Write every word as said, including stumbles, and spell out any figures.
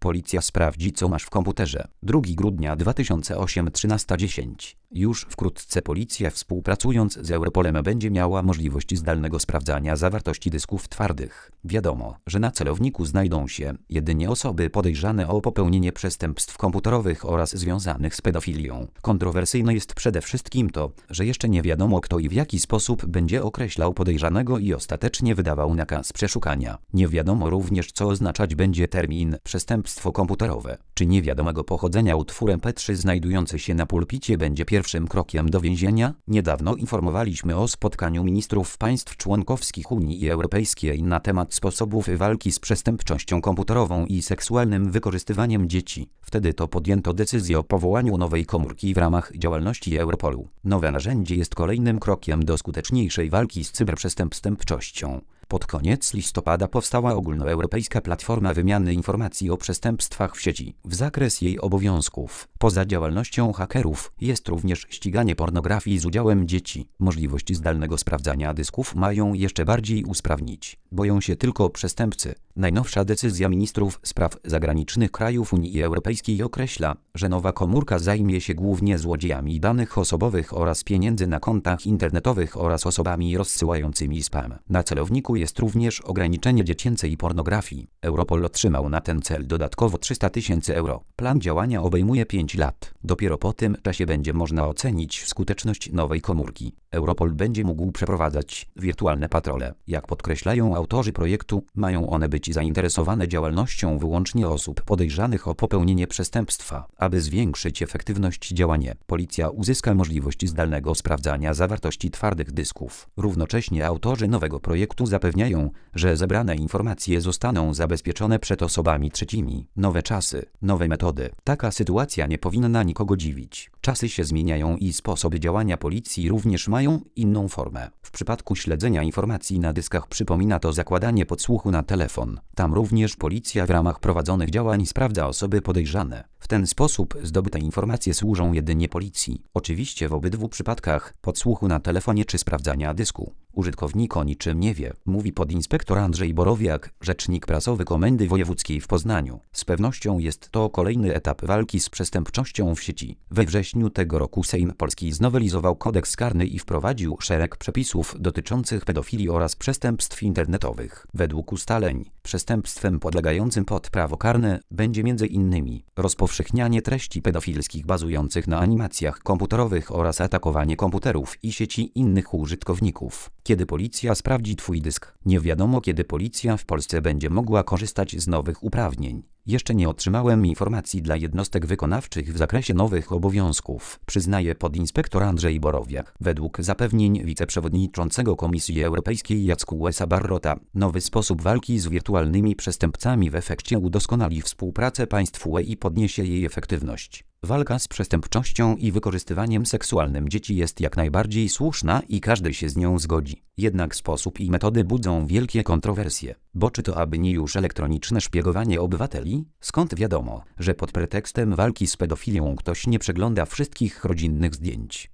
Policja sprawdzi, co masz w komputerze. drugiego grudnia dwa tysiące ósmego trzynaста dziesięć. Już wkrótce policja, współpracując z Europolem, będzie miała możliwość zdalnego sprawdzania zawartości dysków twardych. Wiadomo, że na celowniku znajdą się jedynie osoby podejrzane o popełnienie przestępstw komputerowych oraz związanych z pedofilią. Kontrowersyjne jest przede wszystkim to, że jeszcze nie wiadomo, kto i w jaki sposób będzie określał podejrzanego i ostatecznie wydawał nakaz przeszukania. Nie wiadomo również, co oznaczać będzie termin przestępstwo komputerowe. Czy niewiadomego pochodzenia utwór em pe trzy znajdujący się na pulpicie będzie pierwszym krokiem do więzienia? Niedawno informowaliśmy o spotkaniu ministrów państw członkowskich Unii Europejskiej na temat sposobów walki z przestępczością komputerową i seksualnym wykorzystywaniem dzieci. Wtedy to podjęto decyzję o powołaniu nowej komórki w ramach działalności Europolu. Nowe narzędzie jest kolejnym krokiem do skuteczniejszej walki z cyberprzestępczością. Pod koniec listopada powstała ogólnoeuropejska platforma wymiany informacji o przestępstwach w sieci. W zakres jej obowiązków, poza działalnością hakerów, jest również ściganie pornografii z udziałem dzieci. Możliwość zdalnego sprawdzania dysków mają jeszcze bardziej usprawnić. Boją się tylko przestępcy. Najnowsza decyzja ministrów spraw zagranicznych krajów Unii Europejskiej określa, że nowa komórka zajmie się głównie złodziejami danych osobowych oraz pieniędzy na kontach internetowych oraz osobami rozsyłającymi spam. Na celowniku jest również ograniczenie dziecięcej pornografii. Europol otrzymał na ten cel dodatkowo trzysta tysięcy euro. Plan działania obejmuje pięć lat. Dopiero po tym czasie będzie można ocenić skuteczność nowej komórki. Europol będzie mógł przeprowadzać wirtualne patrole. Jak podkreślają autorzy projektu, mają one być zainteresowane działalnością wyłącznie osób podejrzanych o popełnienie przestępstwa. Aby zwiększyć efektywność działania, policja uzyska możliwość zdalnego sprawdzania zawartości twardych dysków. Równocześnie autorzy nowego projektu zapewniają, że zebrane informacje zostaną zabezpieczone przed osobami trzecimi. Nowe czasy, nowe metody. Taka sytuacja nie powinna nikogo dziwić. Czasy się zmieniają i sposoby działania policji również mają inną formę. W przypadku śledzenia informacji na dyskach przypomina to zakładanie podsłuchu na telefon. Tam również policja w ramach prowadzonych działań sprawdza osoby podejrzane. W ten sposób zdobyte informacje służą jedynie policji. Oczywiście w obydwu przypadkach, podsłuchu na telefonie czy sprawdzania dysku, użytkownik o niczym nie wie, mówi podinspektor Andrzej Borowiak, rzecznik prasowy Komendy Wojewódzkiej w Poznaniu. Z pewnością jest to kolejny etap walki z przestępczością w sieci. We wrześniu tego roku Sejm Polski znowelizował kodeks karny i wprowadził szereg przepisów dotyczących pedofilii oraz przestępstw internetowych. Według ustaleń, przestępstwem podlegającym pod prawo karne będzie między innymi rozpowszechnianie treści pedofilskich bazujących na animacjach komputerowych oraz atakowanie komputerów i sieci innych użytkowników. Kiedy policja sprawdzi twój dysk? Nie wiadomo, kiedy policja w Polsce będzie mogła korzystać z nowych uprawnień. Jeszcze nie otrzymałem informacji dla jednostek wykonawczych w zakresie nowych obowiązków, przyznaje podinspektor Andrzej Borowiak. Według zapewnień wiceprzewodniczącego Komisji Europejskiej Jackusa Barrota, nowy sposób walki z wirtualnymi przestępcami w efekcie udoskonali współpracę państw U E i podniesie jej efektywność. Walka z przestępczością i wykorzystywaniem seksualnym dzieci jest jak najbardziej słuszna i każdy się z nią zgodzi. Jednak sposób i metody budzą wielkie kontrowersje. Bo czy to aby nie już elektroniczne szpiegowanie obywateli? Skąd wiadomo, że pod pretekstem walki z pedofilią ktoś nie przegląda wszystkich rodzinnych zdjęć?